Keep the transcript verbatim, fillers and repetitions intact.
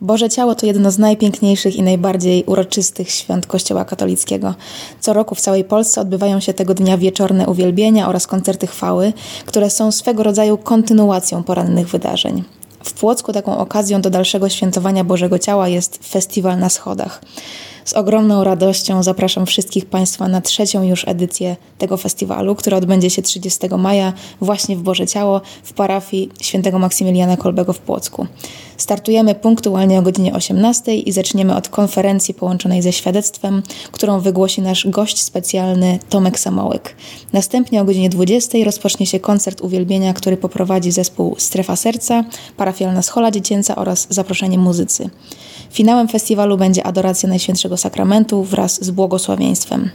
Boże Ciało to jedno z najpiękniejszych i najbardziej uroczystych świąt Kościoła katolickiego. Co roku w całej Polsce odbywają się tego dnia wieczorne uwielbienia oraz koncerty chwały, które są swego rodzaju kontynuacją porannych wydarzeń. W Płocku taką okazją do dalszego świętowania Bożego Ciała jest Festiwal na Schodach. Z ogromną radością zapraszam wszystkich Państwa na trzecią już edycję tego festiwalu, która odbędzie się trzydziestego maja właśnie w Boże Ciało w parafii świętego Maksymiliana Kolbego w Płocku. Startujemy punktualnie o godzinie osiemnastej i zaczniemy od konferencji połączonej ze świadectwem, którą wygłosi nasz gość specjalny Tomek Samołyk. Następnie o godzinie dwudziestej rozpocznie się koncert uwielbienia, który poprowadzi zespół Strefa Serca, parafialna schola dziecięca oraz zaproszeni muzycy. Finałem festiwalu będzie adoracja Najświętszego Sakramentu wraz z błogosławieństwem.